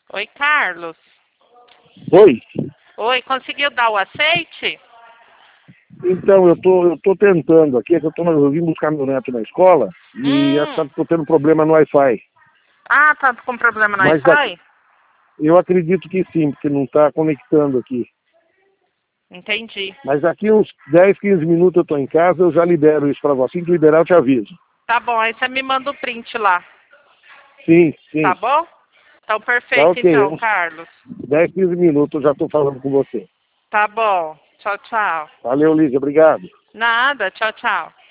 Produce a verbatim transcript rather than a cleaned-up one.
Oi, Carlos. Oi. Oi, conseguiu dar o aceite? Então, eu tô, eu tô tentando aqui, é que eu, tô, eu vim buscar meu neto na escola e Hum. estou tendo problema no Wi-Fi. Ah, tá com problema no Mas daqui, Wi-Fi? eu acredito que sim, porque não está conectando aqui. Entendi. Mas daqui uns dez, quinze minutos eu estou em casa, eu já libero isso para você. Assim que liberar, eu te aviso. Tá bom, aí você me manda o print lá. Sim, sim. Tá bom? Então, Tá perfeito ok. então, Uns Carlos. dez, quinze minutos eu já estou falando com você. Tá bom. Tchau, tchau. Valeu, Lígia. Obrigado. Nada, tchau, tchau.